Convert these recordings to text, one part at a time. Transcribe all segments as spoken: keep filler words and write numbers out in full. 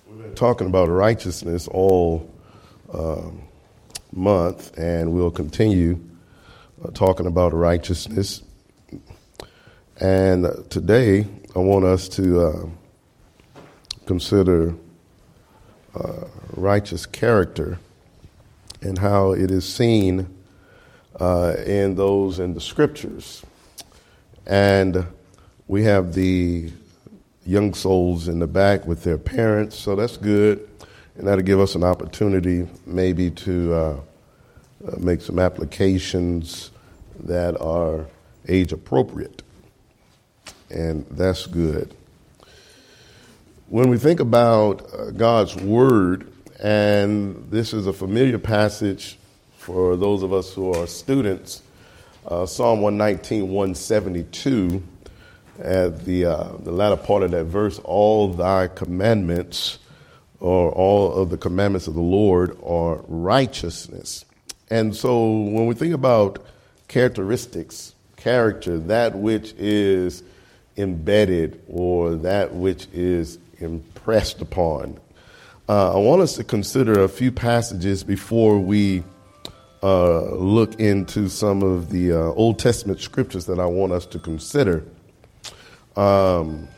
We've been talking about righteousness all um, month, and we'll continue uh, talking about righteousness. And uh, today, I want us to uh, consider uh, righteous character and how it is seen uh, in those in the scriptures. And we have the young souls in the back with their parents, so that's good. And that'll give us an opportunity maybe to uh, uh, make some applications that are age appropriate. And that's good. When we think about uh, God's word, and this is a familiar passage for those of us who are students, uh, Psalm one nineteen, one seventy-two, at the uh, the latter part of that verse, all thy commandments, or all of the commandments of the Lord, are righteousness. And so when we think about characteristics, character, that which is embedded or that which is impressed upon, uh, I want us to consider a few passages before we uh, look into some of the uh, Old Testament scriptures that I want us to consider. Um,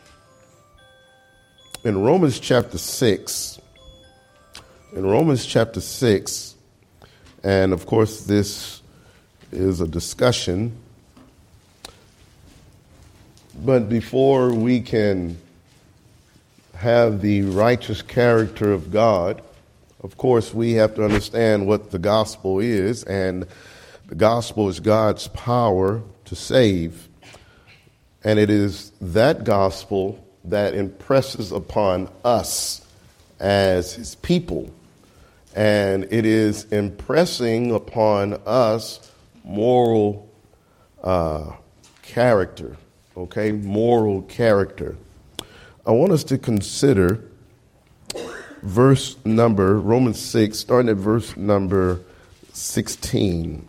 in Romans chapter six, in Romans chapter six, and of course this is a discussion, but before we can have the righteous character of God, of course we have to understand what the gospel is, and the gospel is God's power to save. And it is that gospel that impresses upon us as his people. And it is impressing upon us moral uh, character, okay, moral character. I want us to consider verse number, Romans six, starting at verse number sixteen.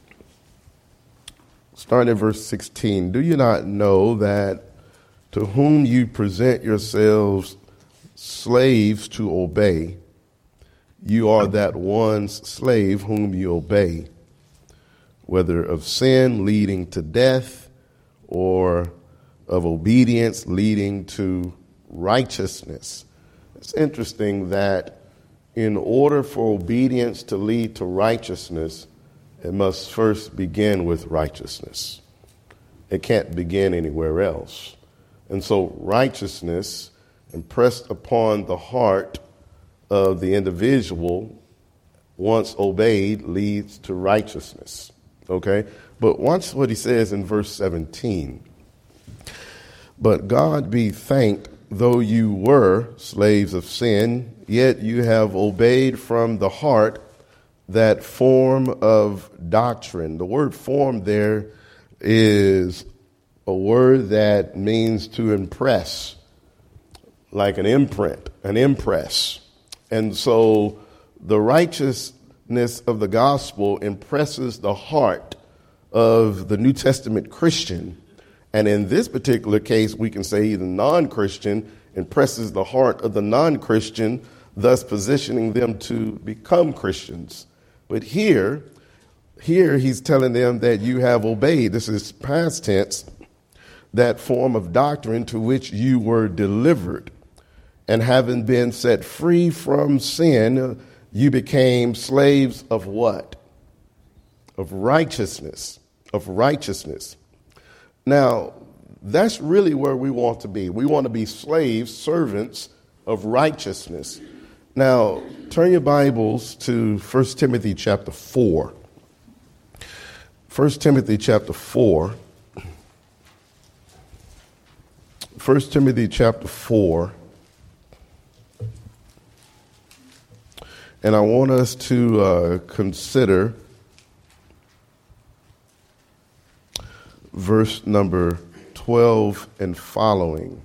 Starting at verse sixteen, do you not know that to whom you present yourselves slaves to obey, you are that one's slave whom you obey, whether of sin leading to death or of obedience leading to righteousness? It's interesting that in order for obedience to lead to righteousness, it must first begin with righteousness. It can't begin anywhere else. And so righteousness impressed upon the heart of the individual, once obeyed, leads to righteousness. Okay? But watch what he says in verse seventeen. But God be thanked, though you were slaves of sin, yet you have obeyed from the heart that form of doctrine. The word form there is a word that means to impress, like an imprint, an impress. And so the righteousness of the gospel impresses the heart of the New Testament Christian. And in this particular case, we can say the non-Christian impresses the heart of the non-Christian, thus positioning them to become Christians. But here, here he's telling them that you have obeyed. This is past tense, that form of doctrine to which you were delivered. And having been set free from sin, you became slaves of what? Of righteousness, of righteousness. Now, that's really where we want to be. We want to be slaves, servants of righteousness. Now, turn your Bibles to First Timothy chapter four. First Timothy chapter four. First Timothy chapter four. And I want us to uh, consider verse number twelve and following.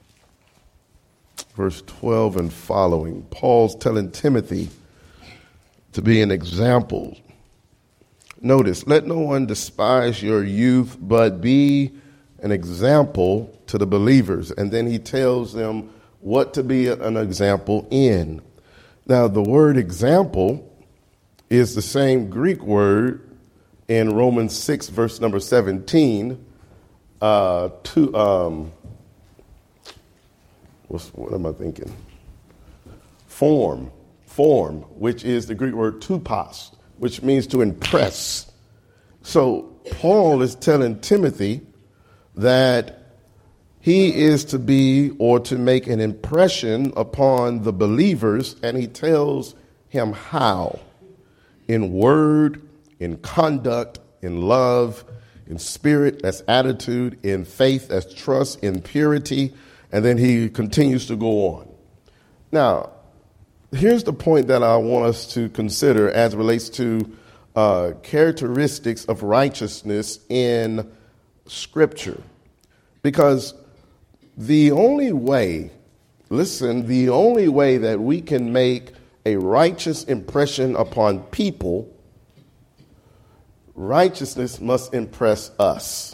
Verse twelve and following. Paul's telling Timothy to be an example. Notice, let no one despise your youth, but be an example to the believers. And then he tells them what to be an example in. Now, the word example is the same Greek word in Romans six, verse number seventeen, uh, to, um, what's, what am I thinking? Form, form, which is the Greek word tupos, which means to impress. So Paul is telling Timothy that he is to be or to make an impression upon the believers, and he tells him how: in word, in conduct, in love, in spirit, that's attitude, in faith, that's trust, in purity, and then he continues to go on. Now, here's the point that I want us to consider as it relates to uh, characteristics of righteousness in Scripture. Because the only way, listen, the only way that we can make a righteous impression upon people, righteousness must impress us.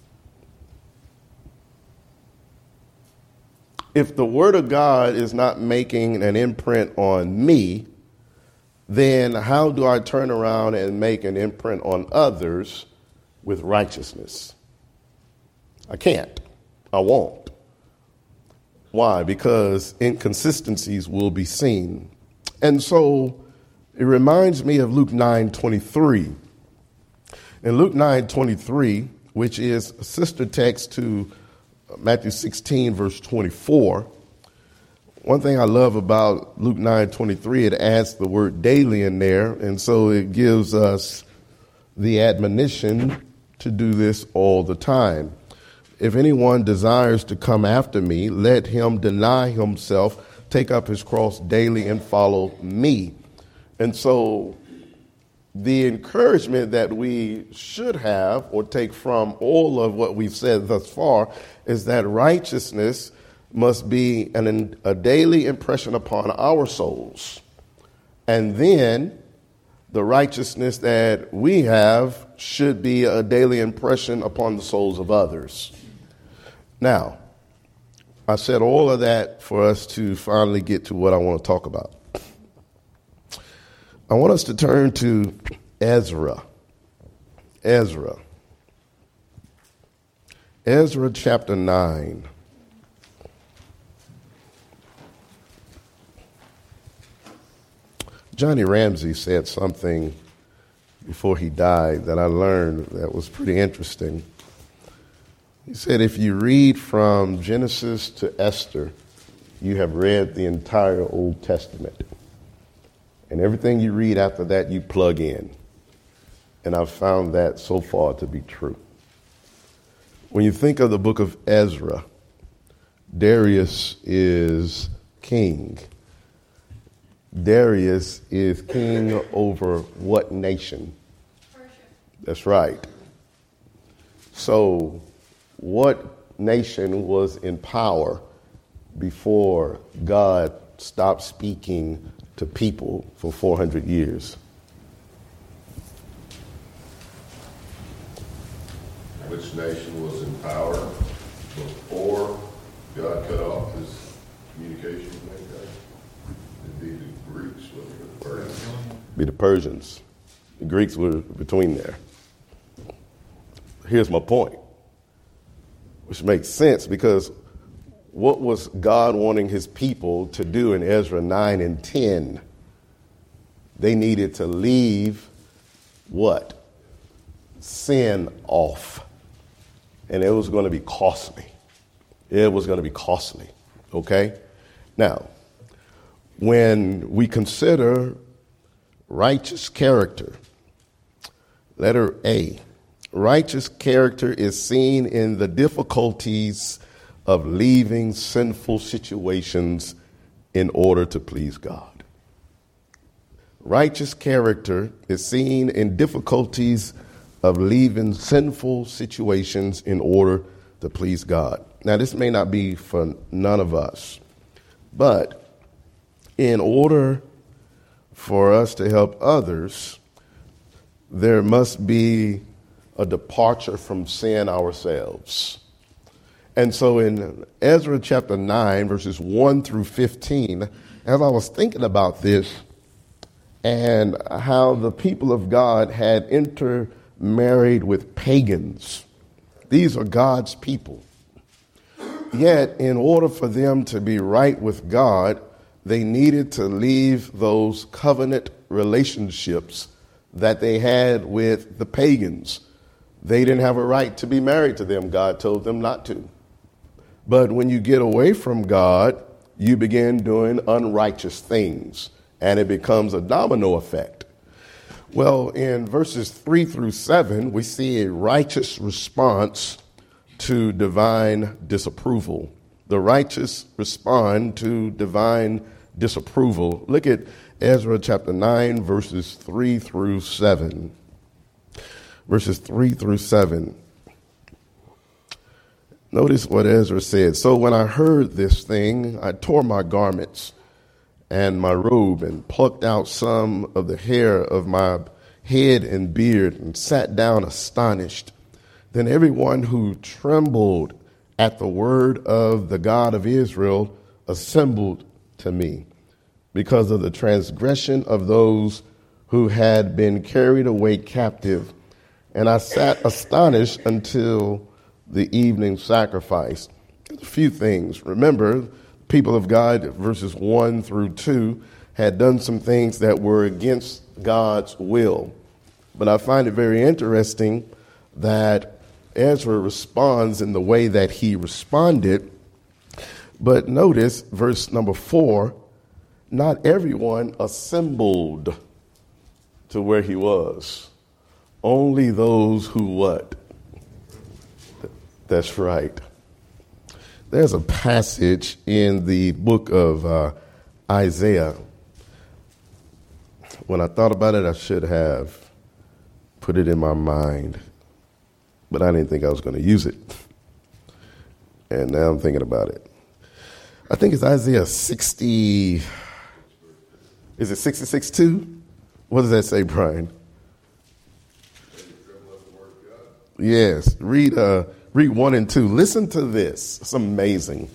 If the Word of God is not making an imprint on me, then how do I turn around and make an imprint on others with righteousness? I can't. I won't. Why? Because inconsistencies will be seen. And so it reminds me of Luke nine twenty-three. In Luke nine twenty-three, which is a sister text to Matthew sixteen, verse twenty-four, one thing I love about Luke nine twenty-three, it adds the word daily in there, and so it gives us the admonition to do this all the time. If anyone desires to come after me, let him deny himself, take up his cross daily, and follow me. And so the encouragement that we should have or take from all of what we've said thus far is that righteousness must be an, a daily impression upon our souls. And then the righteousness that we have should be a daily impression upon the souls of others. Now, I said all of that for us to finally get to what I want to talk about. I want us to turn to Ezra. Ezra. Ezra chapter nine. Johnny Ramsey said something before he died that I learned that was pretty interesting. He said, if you read from Genesis to Esther, you have read the entire Old Testament. And everything you read after that, you plug in. And I've found that so far to be true. When you think of the book of Ezra, Darius is king. Darius is king over what nation? Persia. That's right. So what nation was in power before God stopped speaking to people for four hundred years? Which nation was in power before God cut off his communication with mankind? It'd be the Greeks, wouldn't it? The Persians. Be the Persians. The Greeks were between there. Here's my point, which makes sense because what was God wanting his people to do in Ezra nine and ten? They needed to leave what? Sin off. And it was going to be costly. It was going to be costly. Okay? Now, when we consider righteous character, letter A, righteous character is seen in the difficulties of leaving sinful situations in order to please God. Righteous character is seen in difficulties of leaving sinful situations in order to please God. Now, this may not be for none of us, but in order for us to help others, there must be a departure from sin ourselves. And so in Ezra chapter nine, verses one through fifteen, as I was thinking about this and how the people of God had intermarried with pagans, these are God's people. Yet, in order for them to be right with God, they needed to leave those covenant relationships that they had with the pagans. They didn't have a right to be married to them. God told them not to. But when you get away from God, you begin doing unrighteous things, and it becomes a domino effect. Well, in verses three through seven, we see a righteous response to divine disapproval. The righteous respond to divine disapproval. Look at Ezra chapter nine, verses three through seven. Verses three through seven. Notice what Ezra said. So when I heard this thing, I tore my garments and my robe and plucked out some of the hair of my head and beard and sat down astonished. Then everyone who trembled at the word of the God of Israel assembled to me because of the transgression of those who had been carried away captive. And I sat astonished until the evening sacrifice. A few things. Remember, people of God, verses one through two, had done some things that were against God's will. But I find it very interesting that Ezra responds in the way that he responded. But notice verse number four, not everyone assembled to where he was. Only those who what? That's right. There's a passage in the book of uh, Isaiah. When I thought about it, I should have put it in my mind, but I didn't think I was going to use it. And now I'm thinking about it. I think it's Isaiah sixty. Is it sixty-six two? What does that say, Brian? Yes. Read uh, read one and two. Listen to this. It's amazing.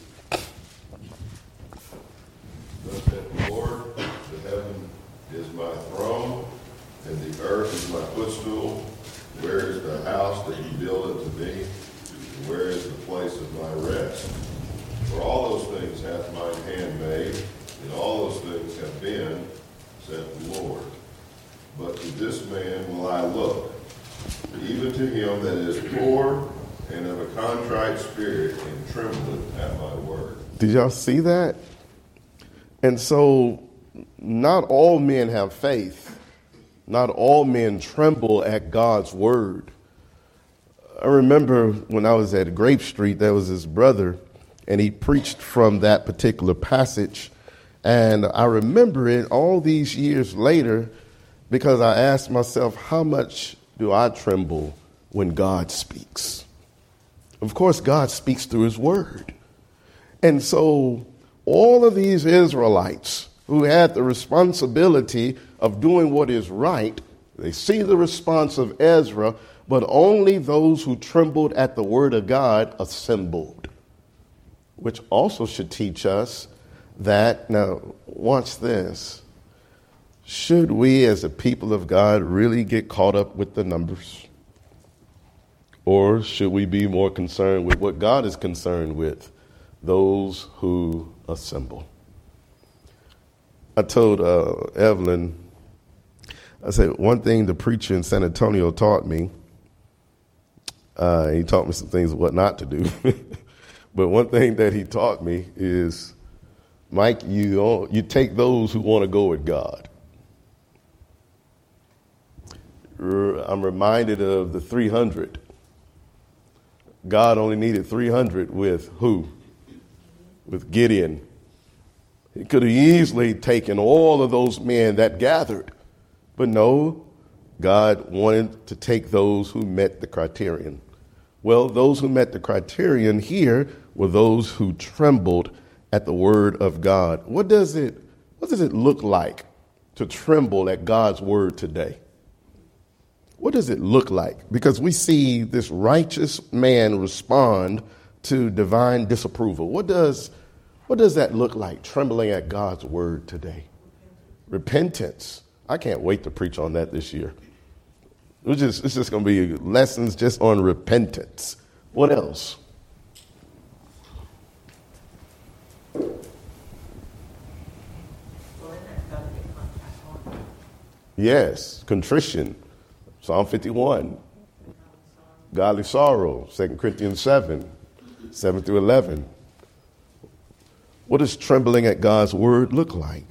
Thus saith the Lord, the heaven is my throne, and the earth is my footstool. Where is the house that you build unto me? And where is the place of my rest? For all those things hath mine hand made, and all those things have been, saith the Lord. But to this man will I look, even to him that is poor and of a contrite spirit, and trembleth at my word. Did y'all see that? And so not all men have faith. Not all men tremble at God's word. I remember when I was at Grape Street, there was this brother, and he preached from that particular passage. And I remember it all these years later because I asked myself, how much do I tremble when God speaks? Of course, God speaks through his word. And so all of these Israelites who had the responsibility of doing what is right, they see the response of Ezra, but only those who trembled at the word of God assembled, which also should teach us that, now watch this, should we as a people of God really get caught up with the numbers? Or should we be more concerned with what God is concerned with, those who assemble? I told uh, Evelyn, I said, one thing the preacher in San Antonio taught me, uh, he taught me some things of what not to do. But one thing that he taught me is, Mike, you, you take those who want to go with God. I'm reminded of the three hundred. God only needed three hundred with who? With Gideon. He could have easily taken all of those men that gathered. But no, God wanted to take those who met the criterion. Well, those who met the criterion here were those who trembled at the word of God. What does it, what does it look like to tremble at God's word today? What does it look like? Because we see this righteous man respond to divine disapproval. What does, what does that look like, trembling at God's word today? Repentance. I can't wait to preach on that this year. It's just, it's just going to be lessons just on repentance. What else? Yes, contrition. Psalm fifty-one. Godly sorrow. Second Corinthians seven. seven through eleven. What does trembling at God's word look like?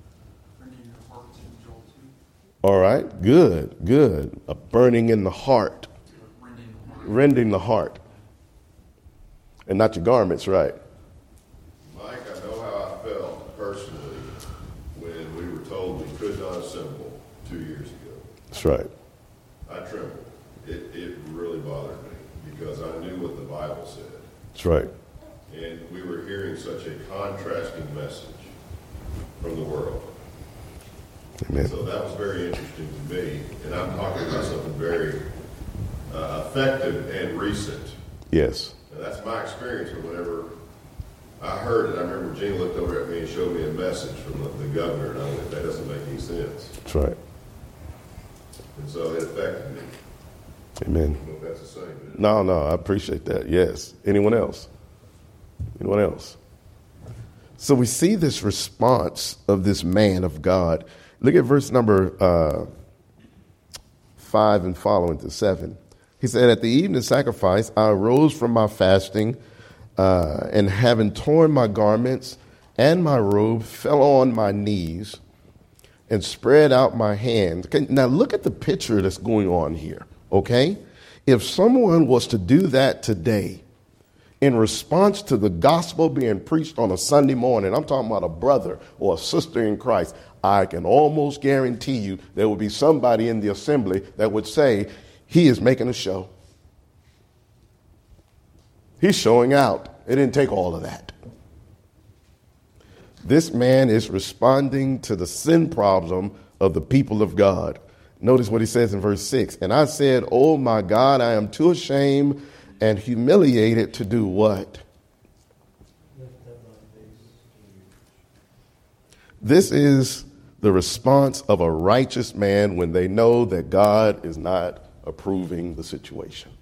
All right, good, good. A burning in the heart. Rending the heart. And not your garments, right? Mike, I know how I felt personally when we were told we could not assemble two years ago. That's right. I trembled. It, it really bothered me because I knew what the Bible said. That's right. And we were hearing such a contrasting message from the world. Amen. So that was very interesting to me. And I'm talking about something very uh, effective and recent. Yes. And that's my experience. And whenever I heard it, I remember Gene looked over at me and showed me a message from the, the governor, and I went, that doesn't make any sense. That's right. And so it affected me. Amen. I don't know if that's the same. Isn't it? No, no, I appreciate that. Yes. Anyone else? Anyone else? So we see this response of this man of God. Look at verse number uh, five and following to seven. He said, at the evening sacrifice, I arose from my fasting uh, and having torn my garments and my robe, fell on my knees and spread out my hands. Okay, now look at the picture that's going on here, okay? If someone was to do that today in response to the gospel being preached on a Sunday morning, I'm talking about a brother or a sister in Christ, I can almost guarantee you there would be somebody in the assembly that would say, he is making a show. He's showing out. It didn't take all of that. This man is responding to the sin problem of the people of God. Notice what he says in verse six. And I said, oh my God, I am too ashamed and humiliated to do what? This is the response of a righteous man when they know that God is not approving the situation.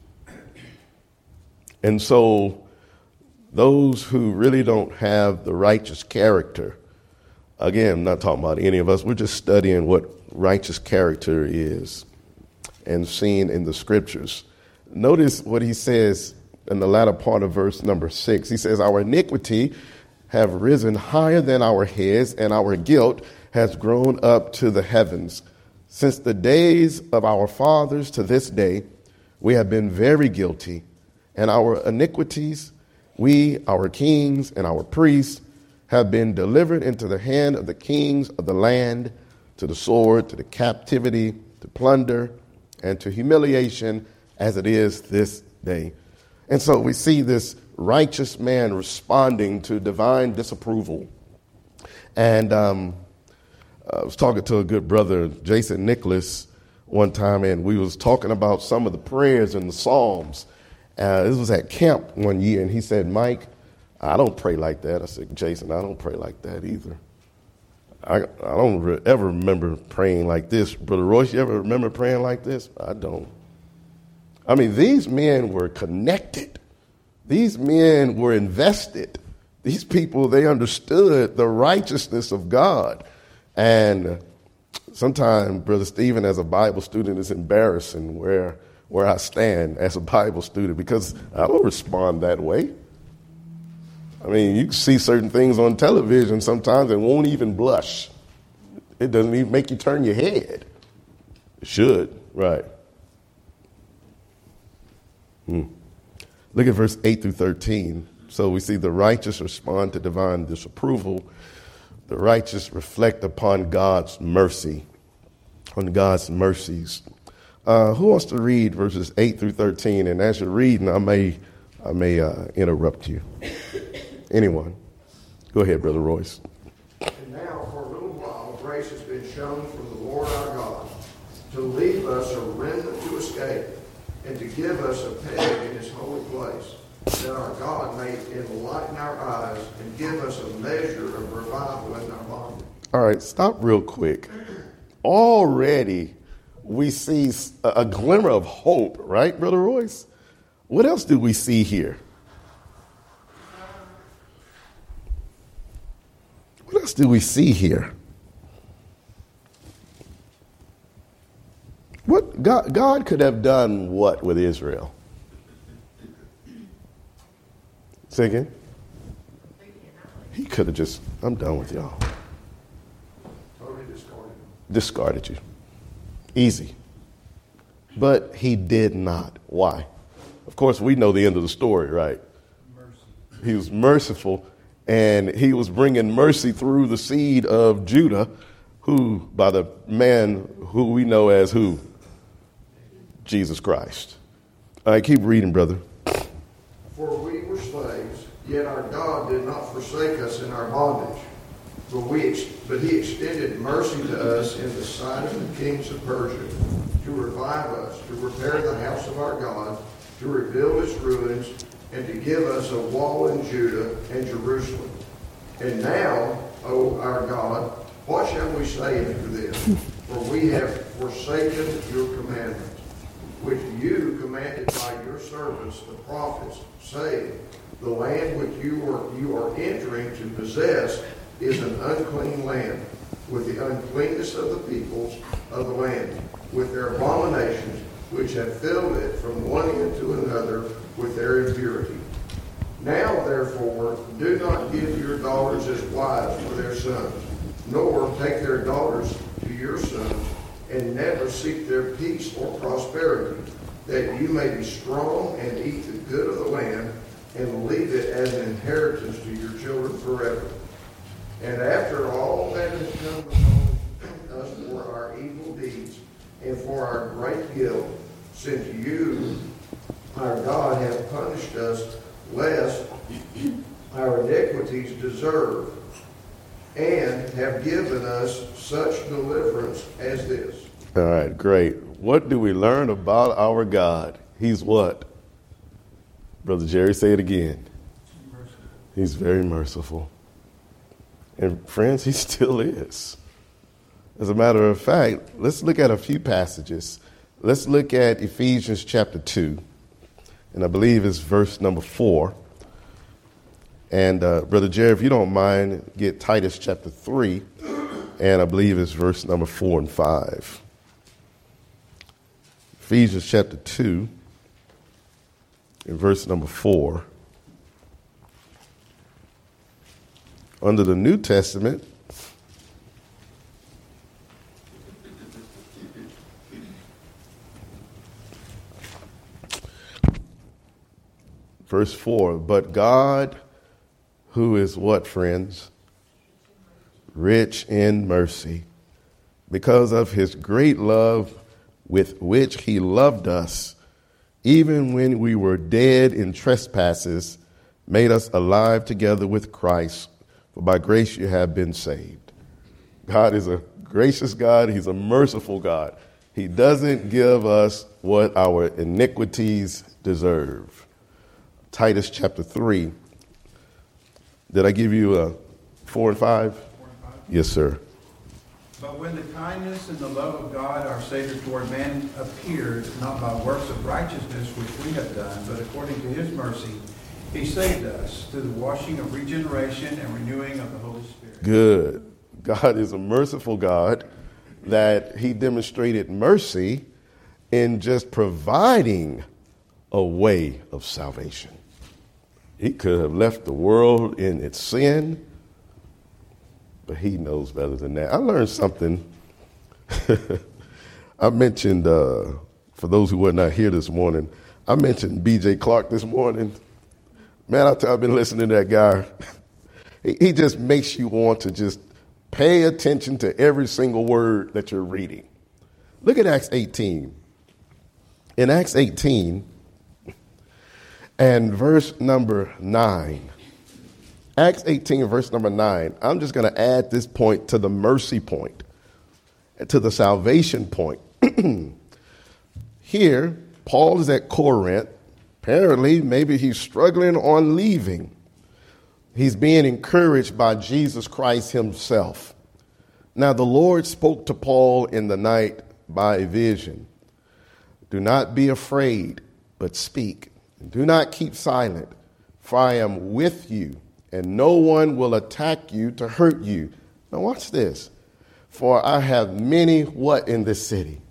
And so those who really don't have the righteous character, again, I'm not talking about any of us, we're just studying what righteous character is and seen in the scriptures. Notice what he says in the latter part of verse number six. He says, our iniquity have risen higher than our heads, and our guilt has grown up to the heavens. Since the days of our fathers to this day, we have been very guilty, and our iniquities, we, our kings and our priests, have been delivered into the hand of the kings of the land, to the sword, to the captivity, to plunder, and to humiliation, as it is this day. And so we see this righteous man responding to divine disapproval. And um, I was talking to a good brother, Jason Nicholas, one time, and we was talking about some of the prayers in the Psalms. Uh, this was at camp one year, and he said, Mike, I don't pray like that. I said, Jason, I don't pray like that either. I, I don't re- ever remember praying like this. Brother Royce, you ever remember praying like this? I don't. I mean, these men were connected. These men were invested. These people, they understood the righteousness of God. And sometimes, Brother Stephen, as a Bible student, it's embarrassing where, where I stand as a Bible student because I don't respond that way. I mean, you can see certain things on television sometimes and won't even blush. It doesn't even make you turn your head. It should, right. Hmm. Look at verse eight through thirteen. So we see the righteous respond to divine disapproval. The righteous reflect upon God's mercy, on God's mercies. Uh, who wants to read verses eight through thirteen? And as you're reading, I may, I may uh, interrupt you. Anyone? Go ahead, Brother Royce. And now, for a little while, grace has been shown from the Lord our God to leave us a remnant to escape and to give us a peg in his holy place, that our God may enlighten our eyes and give us a measure of revival in our bondage. All right, stop real quick. Already we see a, a glimmer of hope, right, Brother Royce? What else do we see here? What else do we see here? What God, God could have done what with Israel? Say again? He could have just, I'm done with y'all. Totally discarded. Discarded you. Easy. But he did not. Why? Of course, we know the end of the story, right? Mercy. He was merciful, and he was bringing mercy through the seed of Judah, who, by the man who we know as who? Jesus Christ. All right, keep reading, brother. For we were slaves, yet our God did not forsake us in our bondage. But, we ex- but he extended mercy to us in the sight of the kings of Persia, to revive us, to repair the house of our God, to rebuild its ruins, and to give us a wall in Judah and Jerusalem. And now, O our God, what shall we say after this? For we have forsaken your commandments, which you commanded by your servants, the prophets, saying, the land which you are, you are entering to possess is an unclean land, with the uncleanness of the peoples of the land, with their abominations, which have filled it from one end to another with their impurity. Now, therefore, do not give your daughters as wives for their sons, nor take their daughters to your sons, and never seek their peace or prosperity, that you may be strong and eat the good of the land, and leave it as an inheritance to your children forever. And after all that has come upon us for our evil deeds and for our great guilt, since you, our God, have punished us less our iniquities deserve, and have given us such deliverance as this. All right, great. What do we learn about our God? He's what? Brother Jerry, say it again. Merciful. He's very merciful. And friends, he still is. As a matter of fact, let's look at a few passages. Let's look at Ephesians chapter two, and I believe it's verse number four. And uh, Brother Jerry, if you don't mind, get Titus chapter three, and I believe it's verse number four and five. Ephesians chapter two, and verse number four. Under the New Testament, verse four, but God, who is what, friends? Rich in mercy, because of his great love with which he loved us, even when we were dead in trespasses, made us alive together with Christ. For by grace you have been saved. God is a gracious God. He's a merciful God. He doesn't give us what our iniquities deserve. Titus chapter three. Did I give you a four and five? Four and five? Yes, sir. But when the kindness and the love of God, our Savior, toward man appeared, not by works of righteousness which we have done, but according to his mercy, he saved us through the washing of regeneration and renewing of the Holy Spirit. Good. God is a merciful God, that he demonstrated mercy in just providing a way of salvation. He could have left the world in its sin, but he knows better than that. I learned something. I mentioned, uh, for those who were not here this morning, I mentioned B J Clark this morning. Man, I tell you, I've been listening to that guy. he, he just makes you want to just pay attention to every single word that you're reading. Look at Acts eighteen. In Acts eighteen and verse number nine, Acts eighteen, verse number nine, I'm just going to add this point to the mercy point, to the salvation point. Here, Paul is at Corinth, Apparently, maybe he's struggling on leaving. He's being encouraged by Jesus Christ himself. Now, the Lord spoke to Paul in the night by a vision. Do not be afraid, but speak. Do not keep silent, for I am with you, and no one will attack you to hurt you. Now, watch this. For I have many what in this city?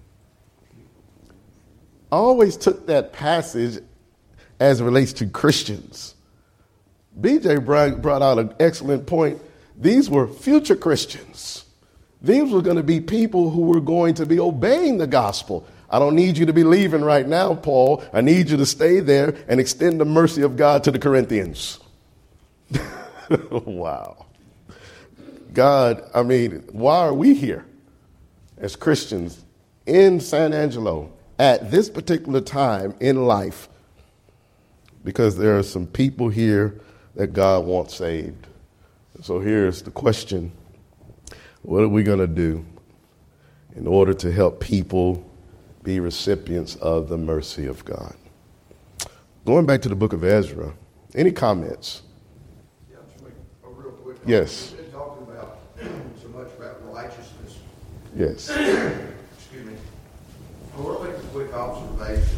I always took that passage as it relates to Christians. B J brought out an excellent point. These were future Christians. These were going to be people who were going to be obeying the gospel. I don't need you to be leaving right now, Paul. I need you to stay there and extend the mercy of God to the Corinthians. Wow. God, I mean, why are we here as Christians in San Angelo at this particular time in life? Because there are some people here that God wants saved. So here's the question. What are we going to do in order to help people be recipients of the mercy of God? Going back to the book of Ezra, any comments? Yeah, just make a real quick comment. Yes. We've been talking about so much about righteousness. Yes. Excuse me. I want to make a quick observation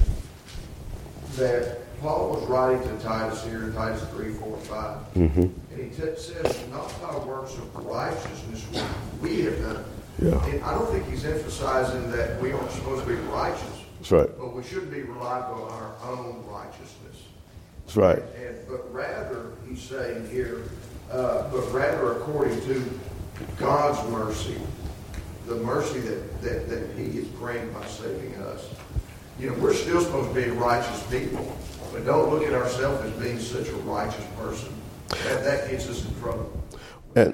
that Paul was writing to Titus here in Titus three, four, and five. Mm-hmm. And he t- says, not by works of righteousness which we have done. Yeah. And I don't think he's emphasizing that we aren't supposed to be righteous. That's right. But we shouldn't be reliant on our own righteousness. That's right. And, and, but rather, he's saying here, uh, but rather according to God's mercy, the mercy that, that, that he is granted by saving us. You know, we're still supposed to be righteous people, but don't look at ourselves as being such a righteous person. That, that gets us in trouble. And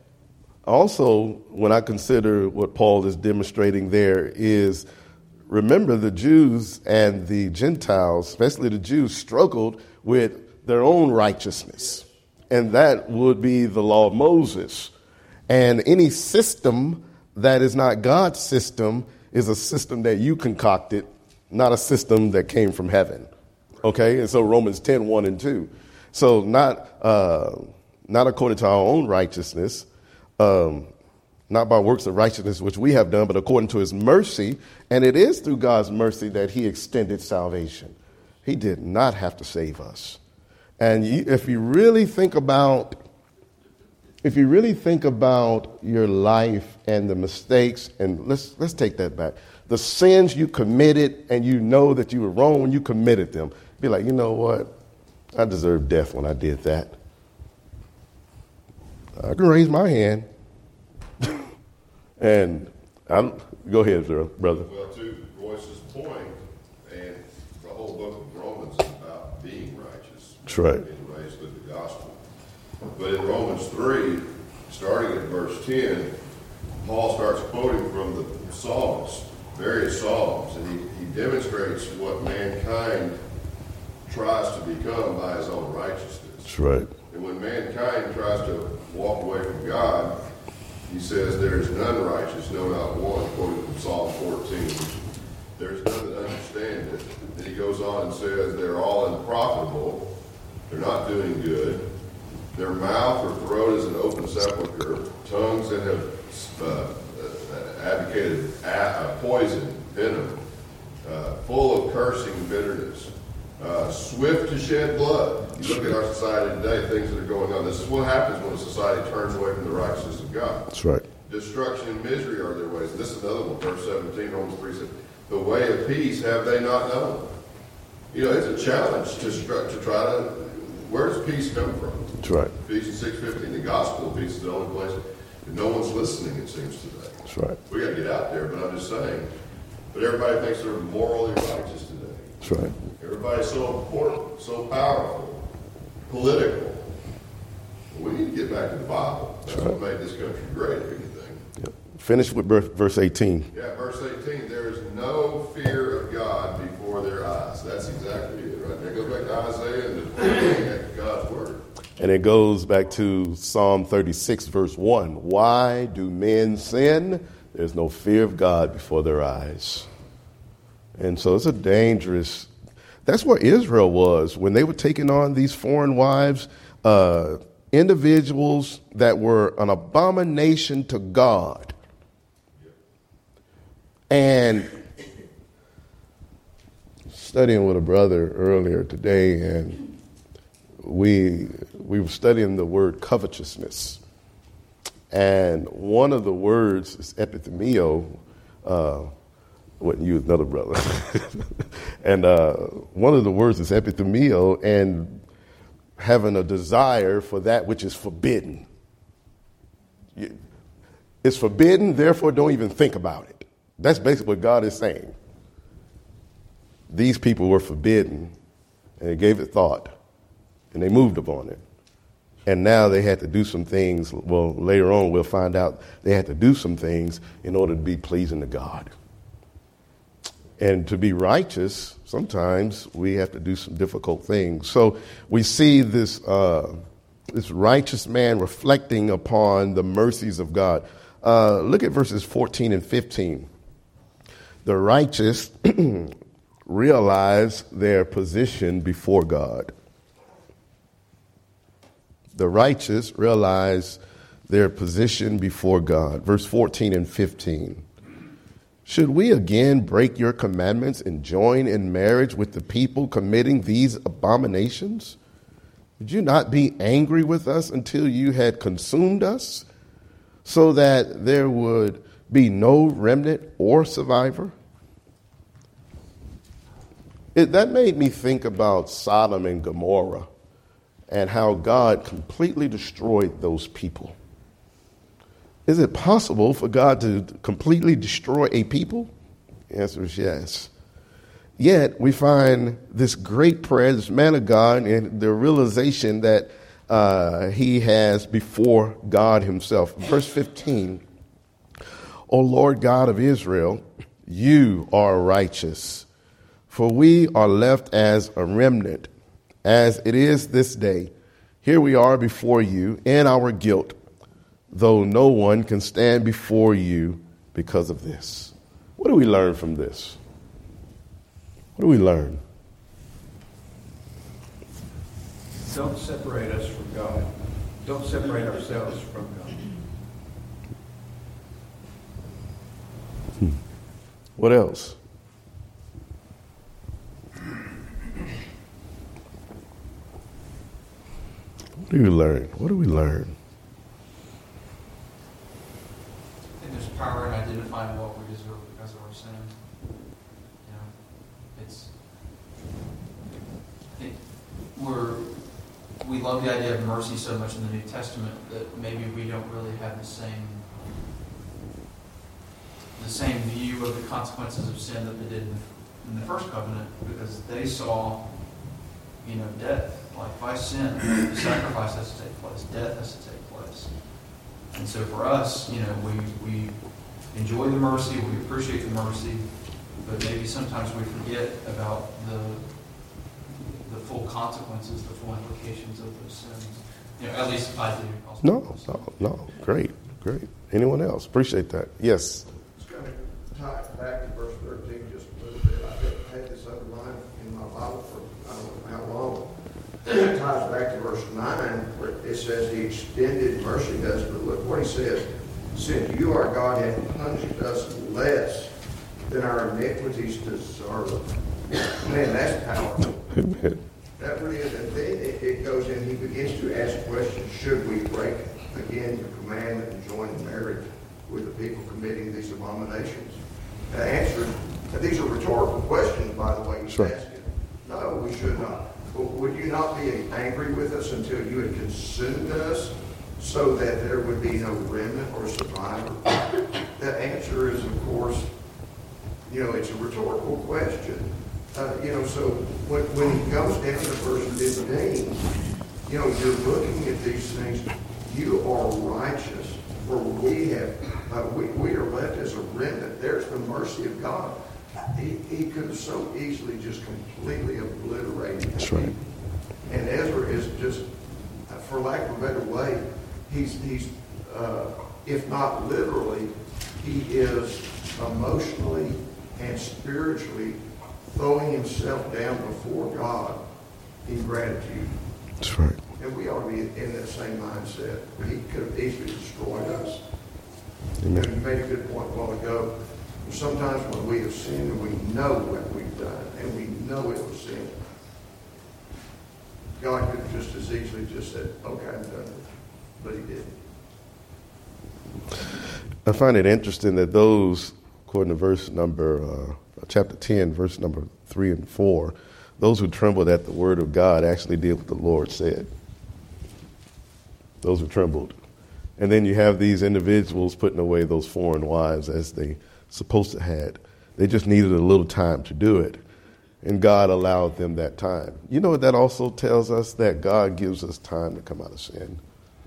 also, when I consider what Paul is demonstrating there is, remember the Jews and the Gentiles, especially the Jews, struggled with their own righteousness. And that would be the law of Moses. And any system that is not God's system is a system that you concocted, not a system that came from heaven. Okay? And so Romans ten, one and two. So not uh, not according to our own righteousness, um, not by works of righteousness which we have done, but according to his mercy. And it is through God's mercy that he extended salvation. He did not have to save us. And you, if you really think about, if you really think about your life and the mistakes, and let's let's take that back, the sins you committed, and you know that you were wrong when you committed them, be like, you know what? I deserve death when I did that. I can raise my hand. And I go ahead, sir, brother. Well, to Royce's point, and the whole book of Romans is about being righteous. That's right. Being raised with the gospel. But in Romans three, starting at verse ten, Paul starts quoting from the Psalms, various Psalms, and he, he demonstrates what mankind tries to become by his own righteousness. That's right. And when mankind tries to walk away from God, he says, there is none righteous, no, not one, quoted from Psalm fourteen. There is none that understand it. Then he goes on and says, they're all unprofitable. They're not doing good. Their mouth or throat is an open sepulcher. Tongues that have uh, advocated a- poison, venom, uh, full of cursing and bitterness. Uh, swift to shed blood. You look at our society today, things that are going on. This is what happens when a society turns away from the righteousness of God. That's right. Destruction and misery are their ways. And this is another one, verse seventeen, Romans three says, the way of peace have they not known. You know, it's a challenge to, to try to, where does peace come from? That's right. Ephesians six fifteen, the gospel of peace is the only place. And no one's listening, it seems today. That's right. We got to get out there, but I'm just saying. But everybody thinks they're morally righteous today. That's right. Everybody's so important, so powerful, political. We need to get back to the Bible. That's right. what made this country great, if anything. Yep. Finish with verse eighteen. Yeah, verse eighteen, there is no fear of God before their eyes. That's exactly it, right there. It goes back to Isaiah and to God's word. And it goes back to Psalm thirty-six, verse one. Why do men sin? There's no fear of God before their eyes. And so it's a dangerous, That's where Israel was when they were taking on these foreign wives, uh, individuals that were an abomination to God. And studying with a brother earlier today, and we we were studying the word covetousness. And one of the words is epithemio. Uh, wouldn't use another brother. and uh, one of the words is epithemio, and having a desire for that which is forbidden. It's forbidden, therefore don't even think about it. That's basically what God is saying. These people were forbidden, and they gave it thought, and they moved upon it. And now they had to do some things. Well, later on we'll find out they had to do some things in order to be pleasing to God. And to be righteous, sometimes we have to do some difficult things. So we see this uh, this righteous man reflecting upon the mercies of God. Uh, look at verses fourteen and fifteen. The righteous realize their position before God. The righteous realize their position before God. Verse fourteen and fifteen. Should we again break your commandments and join in marriage with the people committing these abominations? Would you not be angry with us until you had consumed us, so that there would be no remnant or survivor? It, that made me think about Sodom and Gomorrah and how God completely destroyed those people. Is it possible for God to completely destroy a people? The answer is yes. Yet we find this great prayer, this man of God, and the realization that uh, he has before God himself. Verse fifteen, O Lord God of Israel, you are righteous, for we are left as a remnant, as it is this day. Here we are before you in our guilt, though no one can stand before you because of this. What do we learn from this? What do we learn? Don't separate us from God. Don't separate ourselves from God. Hmm. What else? What do we learn? What do we learn? I think there's power in identifying what we deserve because of our sin. You know, it's. I think we're we love the idea of mercy so much in the New Testament that maybe we don't really have the same the same view of the consequences of sin that they did in the first covenant, because they saw, you know, death. Like by sin, the sacrifice has to take place, death has to take place. And so for us, you know, we we enjoy the mercy, we appreciate the mercy, but maybe sometimes we forget about the the full consequences, the full implications of those sins. You know, at least I do. No, no, no. Great, great. Anyone else? Appreciate that. Yes. It's going to tie it back to verse thirteen just a little bit. I've had this underlined in my Bible for I don't know how long. It ties back to verse nine, where it says he extended mercy to us. But look what he says. Since you, our God, have punished us less than our iniquities deserve. Man, that's powerful. Amen. That really is. And then it, it goes in, he begins to ask questions. Should we break again your commandment and join in marriage with the people committing these abominations? The answer, and these are rhetorical questions, by the way, he's Sure. asking. No, we should not. But would you not be angry with us until you had consumed us, so that there would be no remnant or survivor? The answer is, of course, you know, it's a rhetorical question. Uh, you know, so when, when he comes down to verse fifteen, you know, you're looking at these things. You are righteous, for we have, uh, we, we are left as a remnant. There's the mercy of God. He, he could have so easily just completely obliterated. That's right. And Ezra is just, for lack of a better way, he's, he's uh, if not literally, he is emotionally and spiritually throwing himself down before God in gratitude. That's right. And we ought to be in that same mindset. He could have easily destroyed us. Amen. You made a good point a while ago. Sometimes when we have sinned and we know what we've done and we know it was sin, God could have just as easily just said, okay, I'm done with it. But he didn't. I find it interesting that those, according to verse number, uh, chapter ten, verse number three and four, those who trembled at the word of God actually did what the Lord said. Those who trembled. And then you have these individuals putting away those foreign wives as they supposed to had. They just needed a little time to do it. And God allowed them that time. You know what that also tells us? That God gives us time to come out of sin.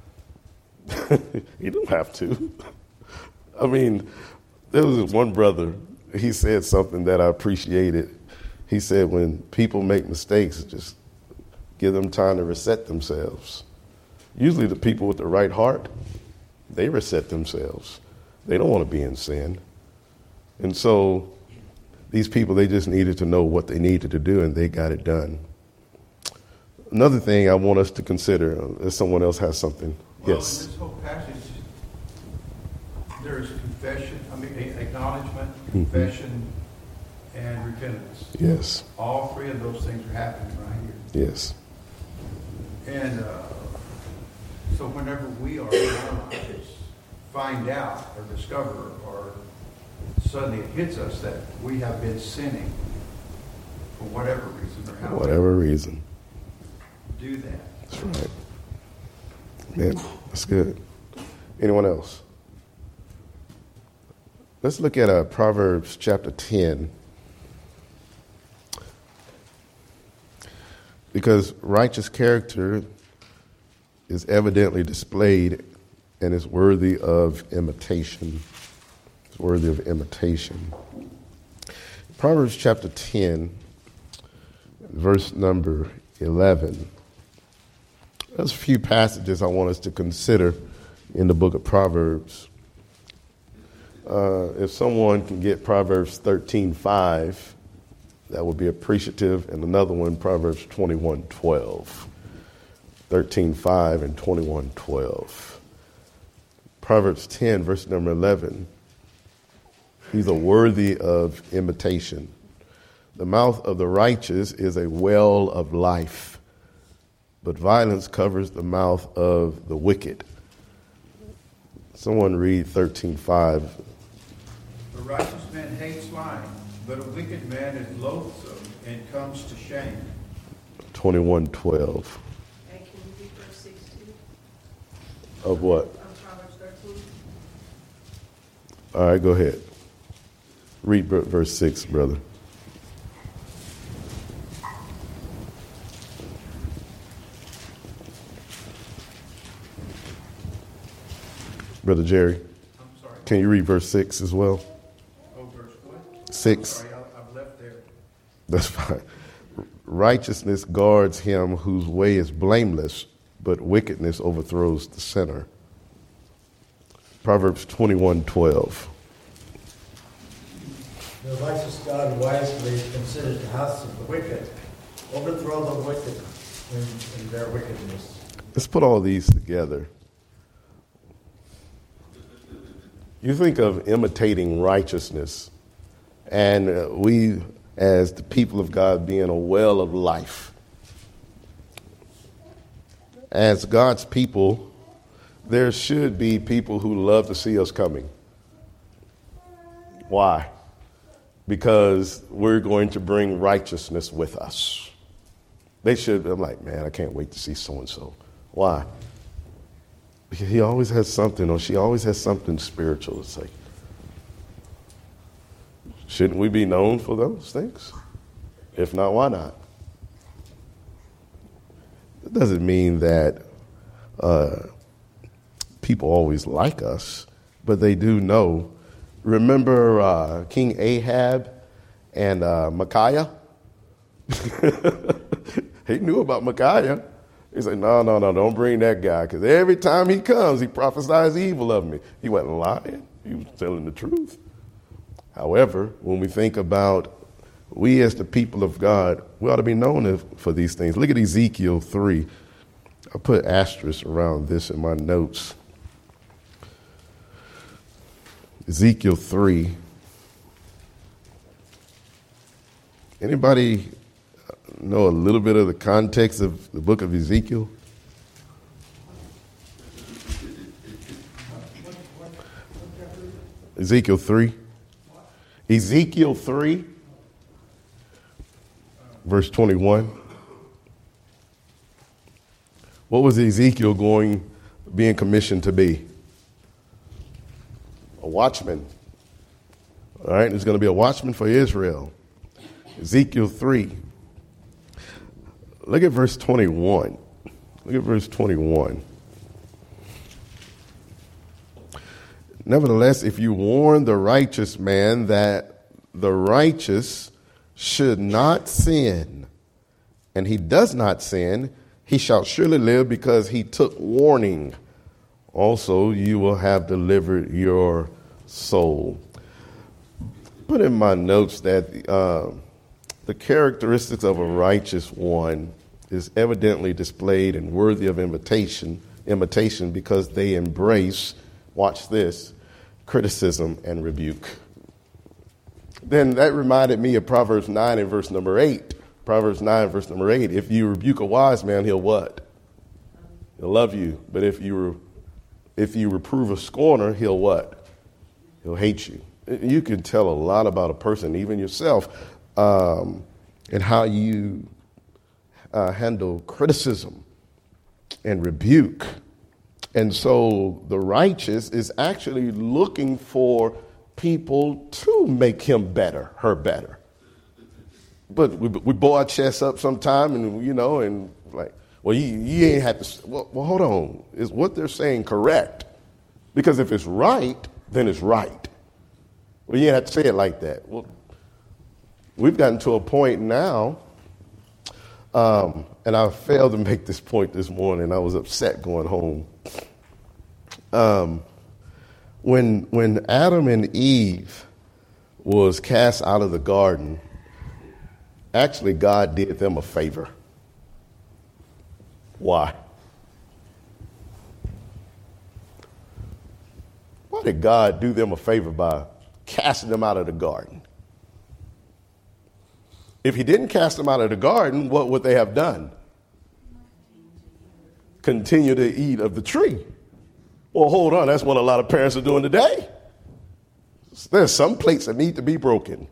You don't have to. I mean, there was one brother, he said something that I appreciated. He said when people make mistakes, just give them time to reset themselves. Usually the people with the right heart, they reset themselves. They don't want to be in sin. And so these people, they just needed to know what they needed to do, and they got it done. Another thing I want us to consider, if someone else has something. Well, Yes. in this whole passage, there is confession, I mean, acknowledgement, confession, and repentance. Yes. All three of those things are happening right here. Yes. And uh, so whenever we are in our lives, find out or discover or suddenly it hits us that we have been sinning for whatever reason or however, Whatever reason. do that. That's right. Man, that's good. Anyone else? Let's look at uh, Proverbs chapter ten. Because righteous character is evidently displayed and is worthy of imitation. It's worthy of imitation. Proverbs chapter ten, verse number eleven. There's a few passages I want us to consider in the book of Proverbs. Uh, if someone can get Proverbs thirteen five, that would be appreciative. And another one, Proverbs twenty-one twelve. thirteen five and twenty-one twelve. Proverbs ten, verse number eleven. These are worthy of imitation. The mouth of the righteous is a well of life, but violence covers the mouth of the wicked. Someone read thirteen five. The righteous man hates lying, but a wicked man is loathsome and comes to shame. twenty-one twelve. And can you read verse sixteen Of what? of Proverbs thirteen? All right, go ahead. Read verse six, brother. Brother Jerry, I'm sorry. can you read verse six as well? Oh, verse what? Six. Sorry, I- I've left there. That's fine. Righteousness guards him whose way is blameless, but wickedness overthrows the sinner. Proverbs twenty-one twelve. The righteous God wisely considers the house of the wicked. Overthrow the wicked in, in their wickedness. Let's put all these together. You think of imitating righteousness, and uh, we, as the people of God, being a well of life. As God's people, there should be people who love to see us coming. Why? Because we're going to bring righteousness with us. They should, I'm like, man, I can't wait to see so-and-so. Why? Because he always has something, or she always has something spiritual. It's like, shouldn't we be known for those things? If not, why not? It doesn't mean that uh, people always like us, but they do know. Remember uh, King Ahab and uh, Micaiah? He knew about Micaiah. He said, no, no, no, don't bring that guy, because every time he comes, he prophesies evil of me. He wasn't lying. He was telling the truth. However, when we think about we as the people of God, we ought to be known for these things. Look at Ezekiel three. I put asterisks around this in my notes. Ezekiel three. Anybody know a little bit of the context of the book of Ezekiel? Ezekiel three. Ezekiel three, verse twenty-one. What was Ezekiel going, being commissioned to be? A watchman. All right, there's going to be a watchman for Israel. Ezekiel three. Look at verse twenty-one. Look at verse twenty-one. Nevertheless, if you warn the righteous man that the righteous should not sin, and he does not sin, he shall surely live because he took warning. Also, you will have delivered your soul. Put in my notes that uh, the characteristics of a righteous one is evidently displayed and worthy of imitation, imitation because they embrace, watch this, criticism and rebuke. Then that reminded me of Proverbs nine and verse number eight. Proverbs nine, verse number eight. If you rebuke a wise man, he'll what? He'll love you. But if you re- if you reprove a scorner, he'll what? He'll hate you. You can tell a lot about a person, even yourself, um, and how you uh, handle criticism and rebuke. And so the righteous is actually looking for people to make him better, her better. But we, we blow our chests up sometime and, you know, and like, well, you, you ain't have to, well, well, hold on. Is what they're saying correct? Because if it's right, then it's right. Well, you ain't have to say it like that. Well, we've gotten to a point now, um, and I failed to make this point this morning. I was upset going home. Um, when when Adam and Eve was cast out of the garden, actually God did them a favor. Why? Why did God do them a favor by casting them out of the garden? If he didn't cast them out of the garden, what would they have done? Continue to eat of the tree. Well, hold on. That's what a lot of parents are doing today. There's some plates that need to be broken.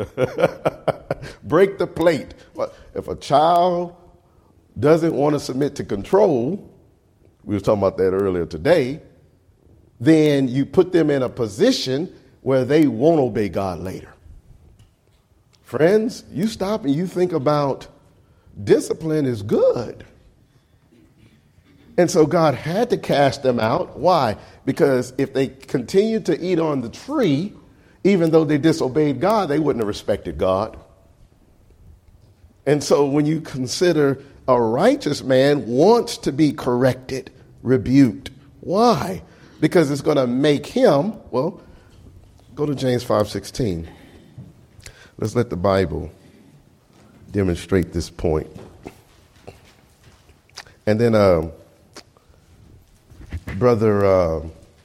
Break the plate. If a child doesn't want to submit to control, we were talking about that earlier today, then you put them in a position where they won't obey God later. Friends, you stop and you think about discipline is good. And so God had to cast them out. Why? Because if they continued to eat on the tree, even though they disobeyed God, they wouldn't have respected God. And so when you consider a righteous man wants to be corrected, rebuked. Why? Because it's going to make him, well, go to James five sixteen. Let's let the Bible demonstrate this point. And then, uh, Brother uh,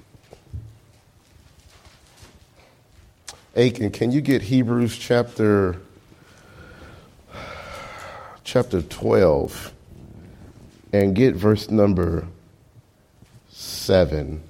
Aiken, can you get Hebrews chapter chapter twelve and get verse number seven?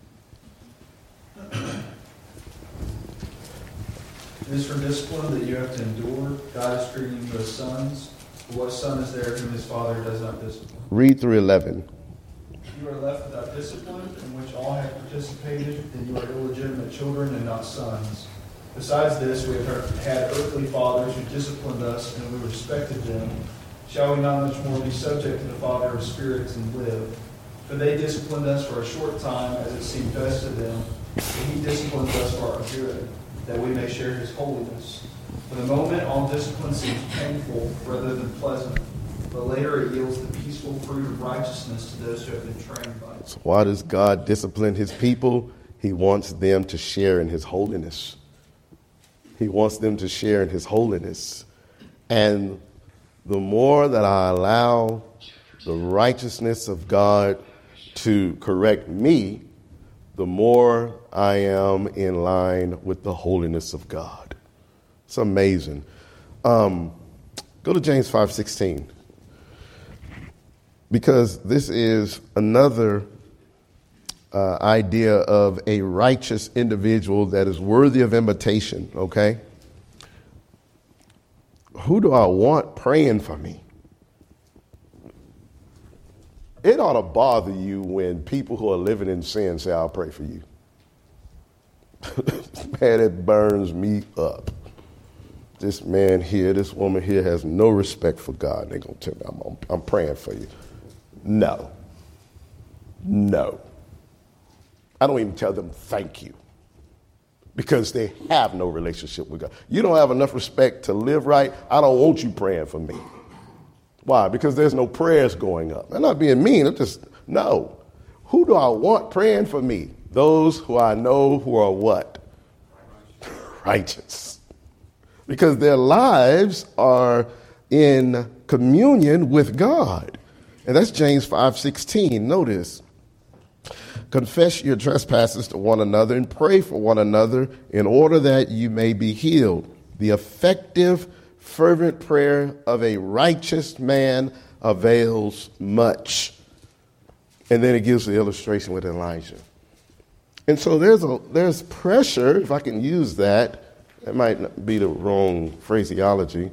It is for discipline that you have to endure. God is treating you as sons. What son is there whom his father does not discipline? Read through eleven. You are left without discipline, in which all have participated, and you are illegitimate children and not sons. Besides this, we have had earthly fathers who disciplined us, and we respected them. Shall we not much more be subject to the Father of spirits and live? For they disciplined us for a short time, as it seemed best to them, but he disciplines us for our good, that we may share his holiness. For the moment, all discipline seems painful rather than pleasant, but later it yields the peaceful fruit of righteousness to those who have been trained by it. So why does God discipline his people? He wants them to share in his holiness. He wants them to share in his holiness. And the more that I allow the righteousness of God to correct me, the more I am in line with the holiness of God. It's amazing. Um, go to James five sixteen. Because this is another uh, idea of a righteous individual that is worthy of imitation, okay? Who do I want praying for me? It ought to bother you when people who are living in sin say, I'll pray for you. Man, it burns me up. This man here, this woman here has no respect for God. They're going to tell me, I'm, I'm praying for you. No. No. I don't even tell them thank you because they have no relationship with God. You don't have enough respect to live right. I don't want you praying for me. Why? Because there's no prayers going up. I'm not being mean. I'm just, no. Who do I want praying for me? Those who I know who are what? Righteous. Because their lives are in communion with God. And that's James five sixteen. Notice, confess your trespasses to one another and pray for one another in order that you may be healed. The effective, fervent prayer of a righteous man avails much. And then it gives the illustration with Elijah. And so there's a there's pressure, if I can use that. That might not be the wrong phraseology.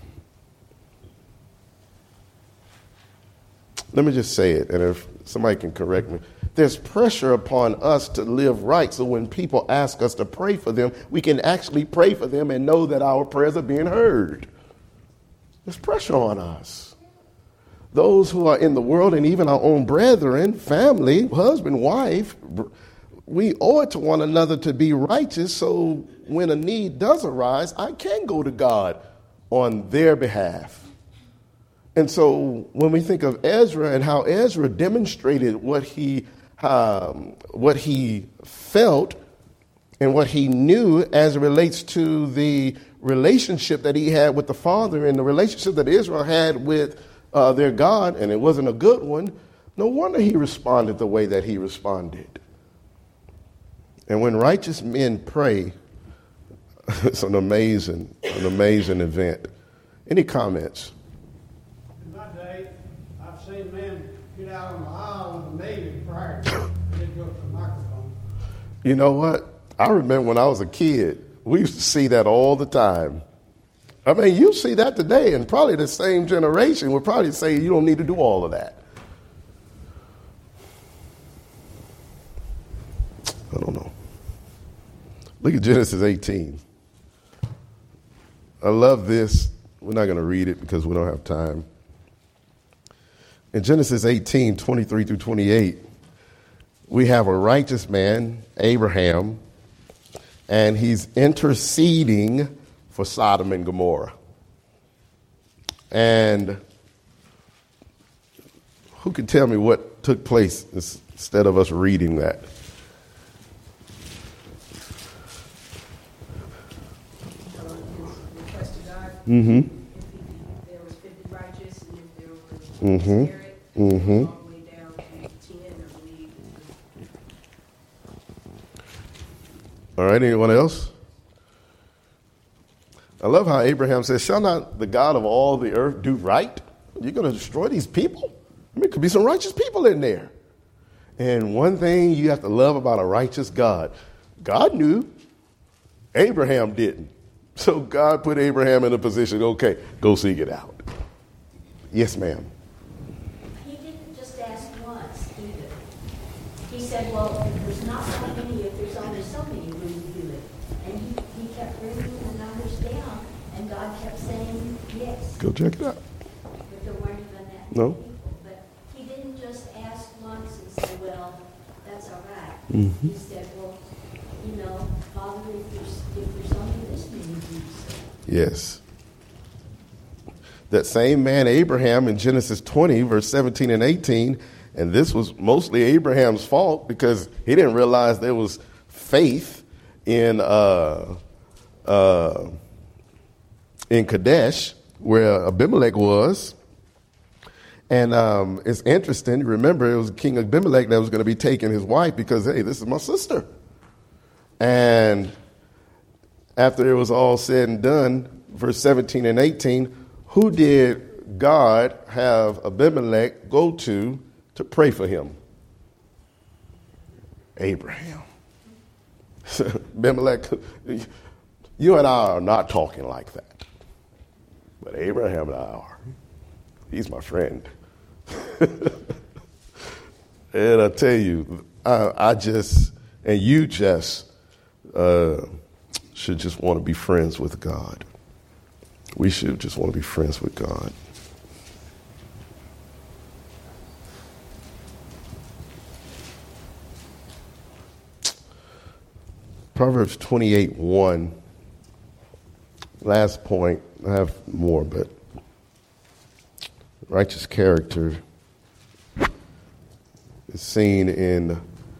Let me just say it, and if somebody can correct me. There's pressure upon us to live right, so when people ask us to pray for them, we can actually pray for them and know that our prayers are being heard. There's pressure on us. Those who are in the world and even our own brethren, family, husband, wife, we owe it to one another to be righteous, so when a need does arise, I can go to God on their behalf. And so when we think of Ezra and how Ezra demonstrated what he um, what he felt and what he knew as it relates to the relationship that he had with the Father and the relationship that Israel had with uh, their God, and it wasn't a good one, no wonder he responded the way that he responded. And when righteous men pray, it's an amazing, an amazing event. Any comments? In my day, I've seen men get out on the aisle with a native prayer and then go to the microphone. You know what? I remember when I was a kid, we used to see that all the time. I mean, you see that today, and probably the same generation would probably say you don't need to do all of that. I don't know. Look at Genesis eighteen. I love this. We're not going to read it because we don't have time. In Genesis eighteen, twenty-three through twenty-eight, we have a righteous man, Abraham, and he's interceding for Sodom and Gomorrah. And who can tell me what took place instead of us reading that? Mm-hmm. There was fifty righteous, and if there was Mm-hmm. spirit, Mm-hmm. all the way down to ten, I believe. All right, anyone else? I love how Abraham says, shall not the God of all the earth do right? You're going to destroy these people? I mean, it could be some righteous people in there. And one thing you have to love about a righteous God, God knew, Abraham didn't. So God put Abraham in a position, okay, go seek it out. Yes, ma'am. He didn't just ask once either. He said, well, if there's not so many, if there's only so many, will you do it? And he, he kept bringing the numbers down, and God kept saying yes. Go check it out. But there weren't even that No. many people. But he didn't just ask once and say, well, that's all right. Mm-hmm. He said, well, you know, Father, if there's, if there's only this many Jews. Yes. That same man, Abraham, in Genesis twenty, verse seventeen and eighteen, and this was mostly Abraham's fault because he didn't realize there was faith in uh, uh, in Kadesh, where Abimelech was. And um, it's interesting. Remember, it was King Abimelech that was going to be taking his wife because, hey, this is my sister. And after it was all said and done, verse seventeen and eighteen, who did God have Abimelech go to to pray for him? Abraham. Abimelech, you and I are not talking like that. But Abraham and I are. He's my friend. And I tell you, I, I just, and you just uh, should just want to be friends with God. We should just want to be friends with God. Proverbs twenty-eight one. Last point. I have more, but righteous character is seen in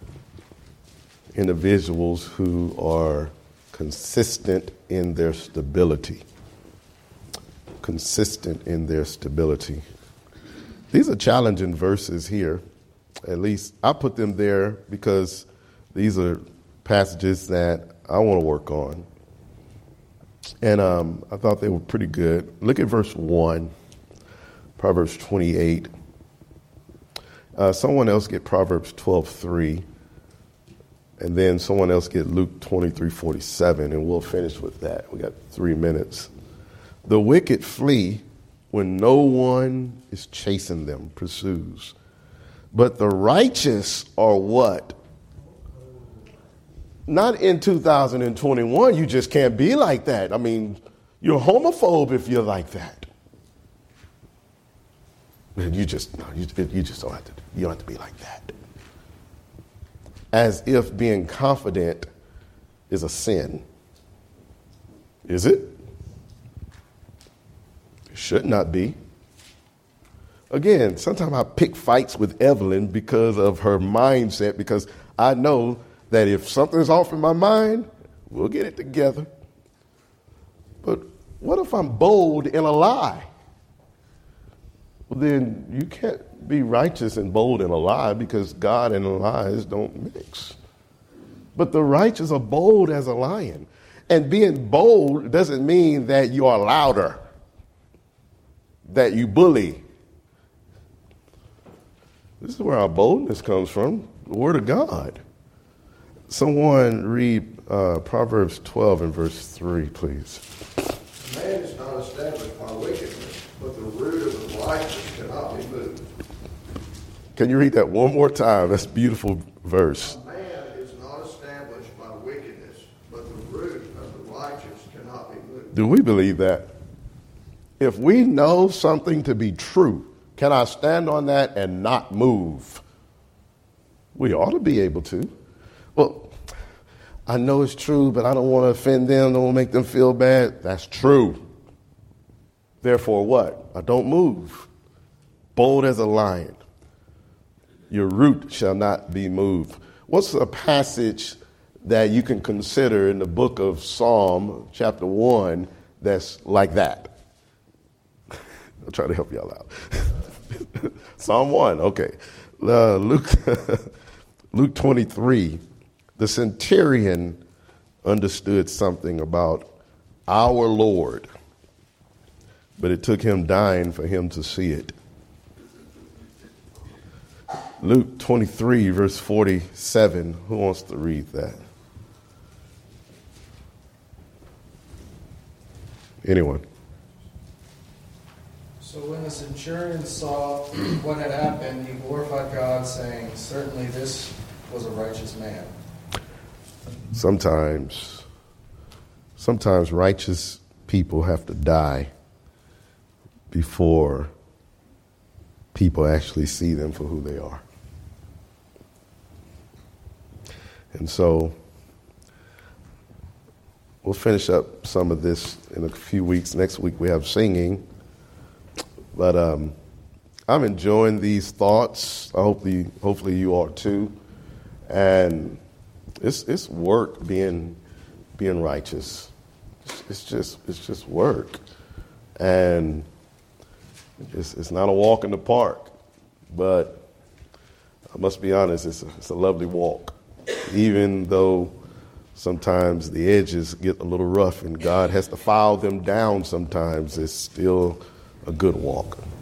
individuals who are consistent in their stability. Consistent in their stability. These are challenging verses here. At least I put them there because these are passages that I want to work on. And um, I thought they were pretty good. Look at verse one, Proverbs twenty-eight. Uh, someone else get Proverbs twelve three. And then someone else get Luke twenty-three forty-seven. And we'll finish with that. We got three minutes. The wicked flee when no one is chasing them, pursues. But the righteous are what? Not in two thousand twenty-one. You just can't be like that. I mean, you're homophobe if you're like that. You just, no, you, you just don't have to. You don't have to be like that. As if being confident is a sin. Is it? It should not be. Again, sometimes I pick fights with Evelyn because of her mindset, because I know that if something's off in my mind, we'll get it together. But what if I'm bold in a lie? Well, then you can't be righteous and bold in a lie, because God and lies don't mix. But the righteous are bold as a lion. And being bold doesn't mean that you are louder, that you bully. This is where our boldness comes from, the Word of God. Someone read uh, Proverbs twelve and verse three, please. Man is not established by wickedness, but the root of the righteous cannot be moved. Can you read that one more time? That's a beautiful verse. A man is not established by wickedness, but the root of the righteous cannot be moved. Do we believe that? If we know something to be true, can I stand on that and not move? We ought to be able to. Well, I know it's true, but I don't want to offend them. Don't want to make them feel bad. That's true. Therefore, what? I don't move. Bold as a lion. Your root shall not be moved. What's a passage that you can consider in the book of Psalm, chapter one, that's like that? I'll try to help y'all out. Psalm one, okay. Uh, Luke, Luke twenty-three. The centurion understood something about our Lord, but it took him dying for him to see it. Luke twenty-three, verse forty-seven. Who wants to read that? Anyone? So when the centurion saw what had happened, he glorified God, saying, "Certainly this was a righteous man." Sometimes, sometimes righteous people have to die before people actually see them for who they are. And so we'll finish up some of this in a few weeks. Next week we have singing. But um, I'm enjoying these thoughts. I hope the, hopefully you are too. And it's it's work being being righteous. it's just it's just work, and it's it's not a walk in the park. But I must be honest, it's a, it's a lovely walk, even though sometimes the edges get a little rough and God has to file them down sometimes. It's still a good walk.